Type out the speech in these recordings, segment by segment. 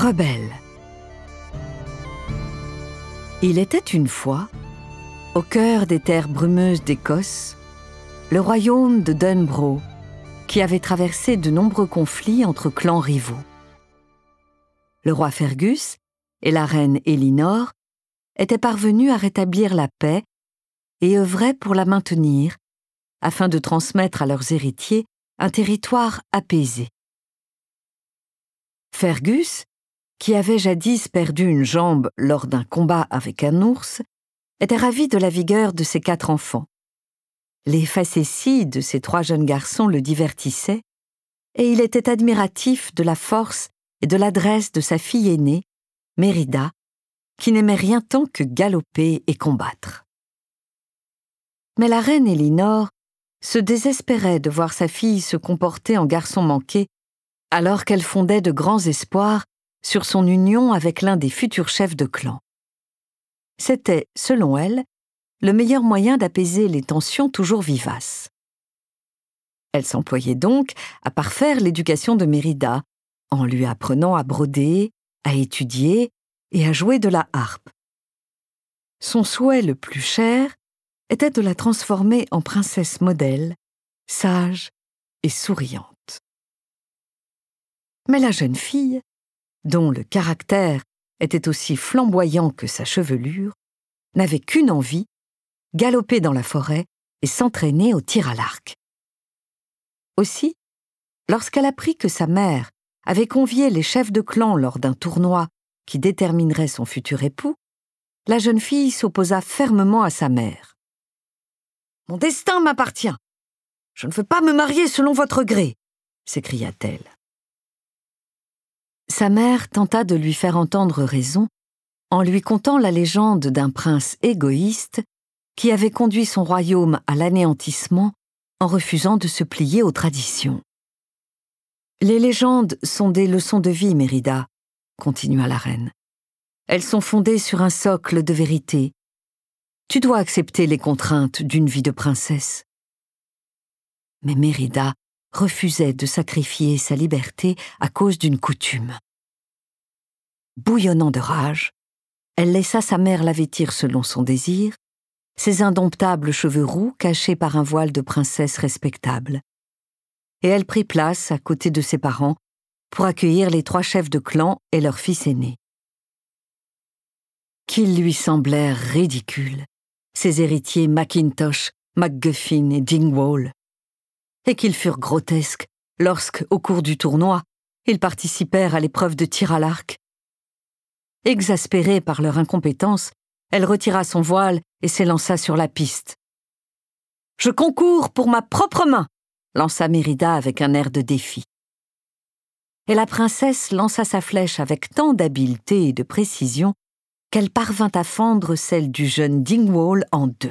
Rebelle. Il était une fois, au cœur des terres brumeuses d'Écosse, le royaume de Dunbro, qui avait traversé de nombreux conflits entre clans rivaux. Le roi Fergus et la reine Elinor étaient parvenus à rétablir la paix et œuvraient pour la maintenir, afin de transmettre à leurs héritiers un territoire apaisé. Fergus, qui avait jadis perdu une jambe lors d'un combat avec un ours, était ravi de la vigueur de ses 4 enfants. Les facéties de ses 3 jeunes garçons le divertissaient, et il était admiratif de la force et de l'adresse de sa fille aînée, Mérida, qui n'aimait rien tant que galoper et combattre. Mais la reine Elinor se désespérait de voir sa fille se comporter en garçon manqué, alors qu'elle fondait de grands espoirs sur son union avec l'un des futurs chefs de clan. C'était, selon elle, le meilleur moyen d'apaiser les tensions toujours vivaces. Elle s'employait donc à parfaire l'éducation de Mérida, en lui apprenant à broder, à étudier et à jouer de la harpe. Son souhait le plus cher était de la transformer en princesse modèle, sage et souriante. Mais la jeune fille, dont le caractère était aussi flamboyant que sa chevelure, n'avait qu'une envie, galoper dans la forêt et s'entraîner au tir à l'arc. Aussi, lorsqu'elle apprit que sa mère avait convié les chefs de clan lors d'un tournoi qui déterminerait son futur époux, la jeune fille s'opposa fermement à sa mère. « Mon destin m'appartient. Je ne veux pas me marier selon votre gré !» s'écria-t-elle. Sa mère tenta de lui faire entendre raison en lui contant la légende d'un prince égoïste qui avait conduit son royaume à l'anéantissement en refusant de se plier aux traditions. « Les légendes sont des leçons de vie, Mérida, » continua la reine. « Elles sont fondées sur un socle de vérité. Tu dois accepter les contraintes d'une vie de princesse. » Mais Mérida refusait de sacrifier sa liberté à cause d'une coutume. Bouillonnant de rage, elle laissa sa mère la vêtir selon son désir, ses indomptables cheveux roux cachés par un voile de princesse respectable. Et elle prit place à côté de ses parents pour accueillir les 3 chefs de clan et leur fils aîné. Qu'ils lui semblèrent ridicules, ses héritiers Mackintosh, MacGuffin et Dingwall, et qu'ils furent grotesques lorsque, au cours du tournoi, ils participèrent à l'épreuve de tir à l'arc. Exaspérée par leur incompétence, elle retira son voile et s'élança sur la piste. « Je concours pour ma propre main !» lança Mérida avec un air de défi. Et la princesse lança sa flèche avec tant d'habileté et de précision qu'elle parvint à fendre celle du jeune Dingwall en 2.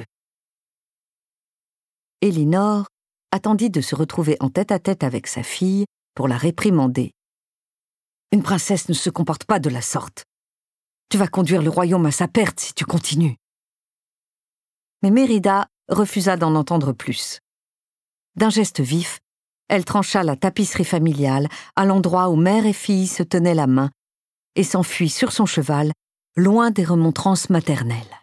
Elinor attendit de se retrouver en tête-à-tête avec sa fille pour la réprimander. « Une princesse ne se comporte pas de la sorte. Tu vas conduire le royaume à sa perte si tu continues. » Mais Mérida refusa d'en entendre plus. D'un geste vif, elle trancha la tapisserie familiale à l'endroit où mère et fille se tenaient la main et s'enfuit sur son cheval, loin des remontrances maternelles.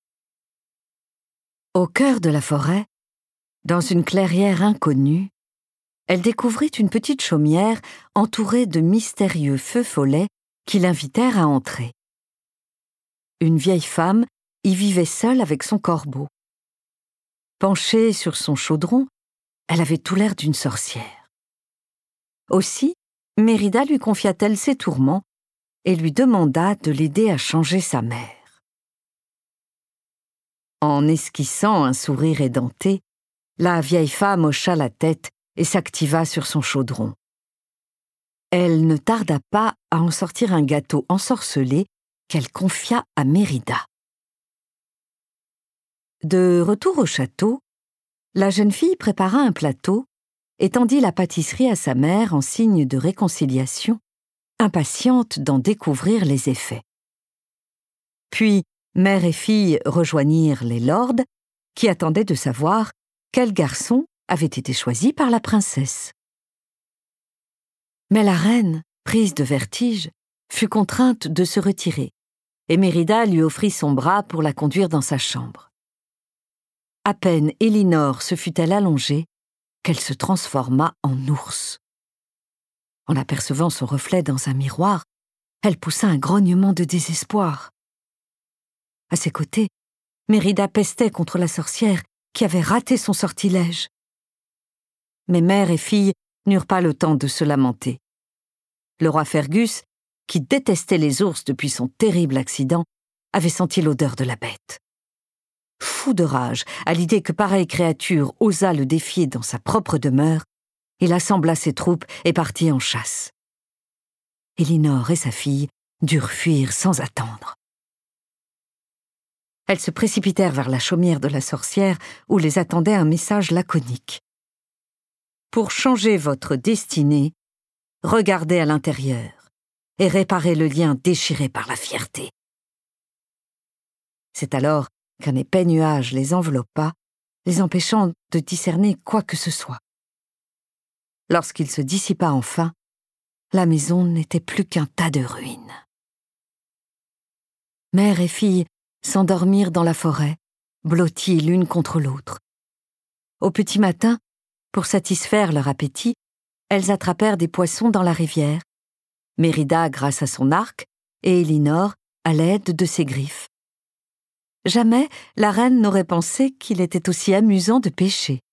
Au cœur de la forêt, dans une clairière inconnue, elle découvrit une petite chaumière entourée de mystérieux feux follets qui l'invitèrent à entrer. Une vieille femme y vivait seule avec son corbeau. Penchée sur son chaudron, elle avait tout l'air d'une sorcière. Aussi, Mérida lui confia-t-elle ses tourments et lui demanda de l'aider à changer sa mère. En esquissant un sourire édenté, la vieille femme hocha la tête et s'activa sur son chaudron. Elle ne tarda pas à en sortir un gâteau ensorcelé qu'elle confia à Mérida. De retour au château, la jeune fille prépara un plateau et tendit la pâtisserie à sa mère en signe de réconciliation, impatiente d'en découvrir les effets. Puis, mère et fille rejoignirent les lords, qui attendaient de savoir quel garçon avait été choisi par la princesse. Mais la reine, prise de vertige, fut contrainte de se retirer, et Mérida lui offrit son bras pour la conduire dans sa chambre. À peine Elinor se fut-elle allongée qu'elle se transforma en ours. En apercevant son reflet dans un miroir, elle poussa un grognement de désespoir. À ses côtés, Mérida pestait contre la sorcière qui avait raté son sortilège. Mais mère et fille n'eurent pas le temps de se lamenter. Le roi Fergus, qui détestait les ours depuis son terrible accident, avait senti l'odeur de la bête. Fou de rage à l'idée que pareille créature osât le défier dans sa propre demeure, il assembla ses troupes et partit en chasse. Elinor et sa fille durent fuir sans attendre. Elles se précipitèrent vers la chaumière de la sorcière où les attendait un message laconique. « Pour changer votre destinée, regardez à l'intérieur et réparez le lien déchiré par la fierté. » C'est alors qu'un épais nuage les enveloppa, les empêchant de discerner quoi que ce soit. Lorsqu'il se dissipa enfin, la maison n'était plus qu'un tas de ruines. Mère et fille s'endormirent dans la forêt, blotties l'une contre l'autre. Au petit matin, pour satisfaire leur appétit, elles attrapèrent des poissons dans la rivière, Mérida grâce à son arc et Elinor à l'aide de ses griffes. Jamais la reine n'aurait pensé qu'il était aussi amusant de pêcher.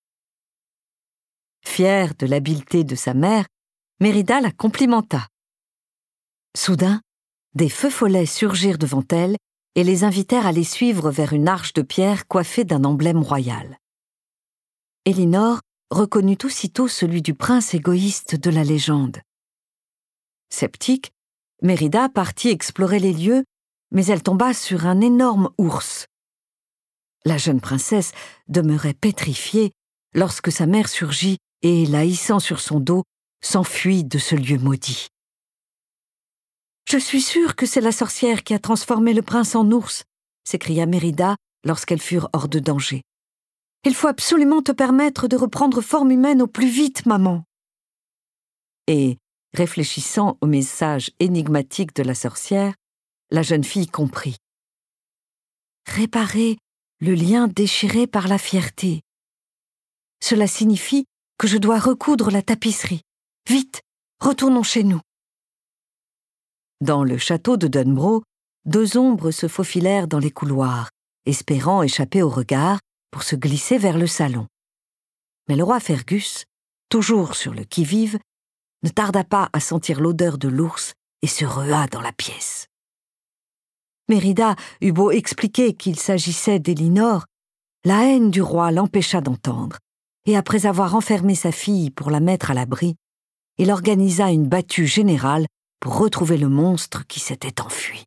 Fière de l'habileté de sa mère, Mérida la complimenta. Soudain, des feux follets surgirent devant elle et les invitèrent à les suivre vers une arche de pierre coiffée d'un emblème royal. Elinor reconnut aussitôt celui du prince égoïste de la légende. Sceptique, Mérida partit explorer les lieux, mais elle tomba sur un énorme ours. La jeune princesse demeurait pétrifiée lorsque sa mère surgit et, la hissant sur son dos, s'enfuit de ce lieu maudit. « Je suis sûre que c'est la sorcière qui a transformé le prince en ours !» s'écria Mérida lorsqu'elles furent hors de danger. « Il faut absolument te permettre de reprendre forme humaine au plus vite, maman !» Et, réfléchissant au message énigmatique de la sorcière, la jeune fille comprit. Réparer le lien déchiré par la fierté. Cela signifie que je dois recoudre la tapisserie. Vite, retournons chez nous. Dans le château de Dunbro, deux ombres se faufilèrent dans les couloirs, espérant échapper au regard pour se glisser vers le salon. Mais le roi Fergus, toujours sur le qui-vive, ne tarda pas à sentir l'odeur de l'ours et se rua dans la pièce. Mérida eut beau expliquer qu'il s'agissait d'Elinor, la haine du roi l'empêcha d'entendre, et après avoir enfermé sa fille pour la mettre à l'abri, il organisa une battue générale pour retrouver le monstre qui s'était enfui.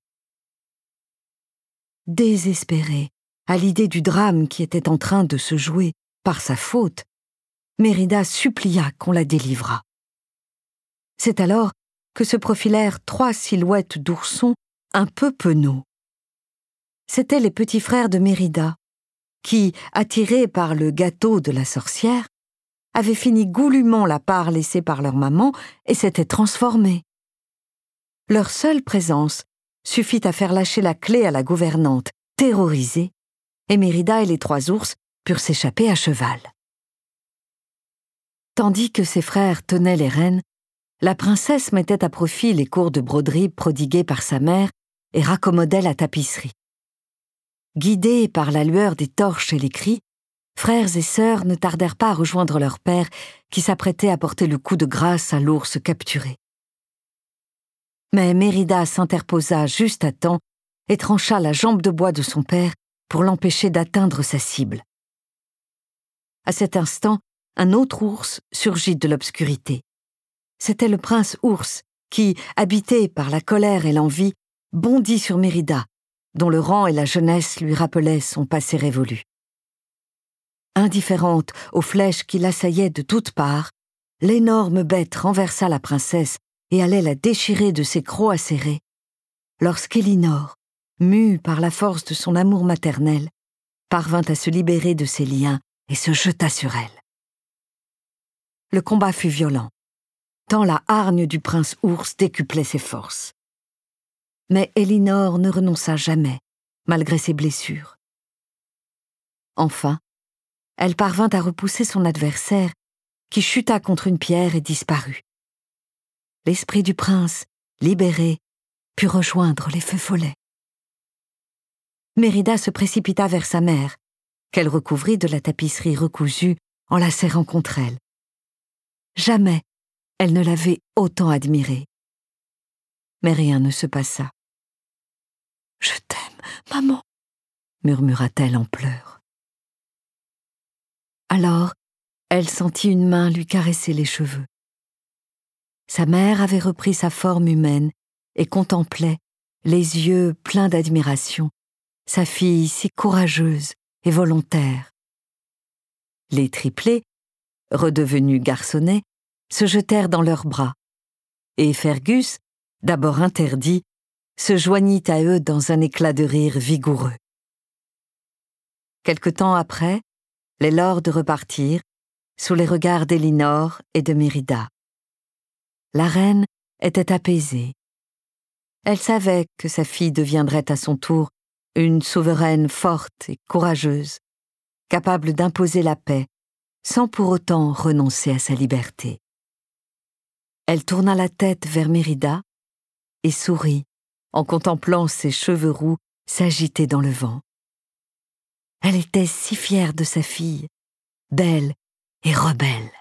Désespérée à l'idée du drame qui était en train de se jouer par sa faute, Mérida supplia qu'on la délivrât. C'est alors que se profilèrent 3 silhouettes d'oursons un peu penauds. C'étaient les petits frères de Mérida, qui, attirés par le gâteau de la sorcière, avaient fini goulûment la part laissée par leur maman et s'étaient transformés. Leur seule présence suffit à faire lâcher la clé à la gouvernante, terrorisée, et Mérida et les 3 ours purent s'échapper à cheval. Tandis que ses frères tenaient les rênes, la princesse mettait à profit les cours de broderie prodiguées par sa mère et raccommodait la tapisserie. Guidés par la lueur des torches et les cris, frères et sœurs ne tardèrent pas à rejoindre leur père qui s'apprêtait à porter le coup de grâce à l'ours capturé. Mais Mérida s'interposa juste à temps et trancha la jambe de bois de son père pour l'empêcher d'atteindre sa cible. À cet instant, un autre ours surgit de l'obscurité. C'était le prince ours qui, habité par la colère et l'envie, bondit sur Mérida, dont le rang et la jeunesse lui rappelaient son passé révolu. Indifférente aux flèches qui l'assaillaient de toutes parts, l'énorme bête renversa la princesse et allait la déchirer de ses crocs acérés, lorsqu'Elinor, mue par la force de son amour maternel, parvint à se libérer de ses liens et se jeta sur elle. Le combat fut violent, tant la hargne du prince ours décuplait ses forces. Mais Elinor ne renonça jamais, malgré ses blessures. Enfin, elle parvint à repousser son adversaire, qui chuta contre une pierre et disparut. L'esprit du prince, libéré, put rejoindre les feux follets. Mérida se précipita vers sa mère, qu'elle recouvrit de la tapisserie recousue en la serrant contre elle. Jamais elle ne l'avait autant admirée. Mais rien ne se passa. « Je t'aime, maman » murmura-t-elle en pleurs. Alors, elle sentit une main lui caresser les cheveux. Sa mère avait repris sa forme humaine et contemplait, les yeux pleins d'admiration, sa fille si courageuse et volontaire. Les triplés, redevenus garçonnets, se jetèrent dans leurs bras, et Fergus, d'abord interdit, se joignit à eux dans un éclat de rire vigoureux. Quelque temps après, les lords repartirent, sous les regards d'Elinor et de Mérida. La reine était apaisée. Elle savait que sa fille deviendrait à son tour une souveraine forte et courageuse, capable d'imposer la paix, sans pour autant renoncer à sa liberté. Elle tourna la tête vers Mérida et sourit en contemplant ses cheveux roux s'agiter dans le vent. Elle était si fière de sa fille, belle et rebelle.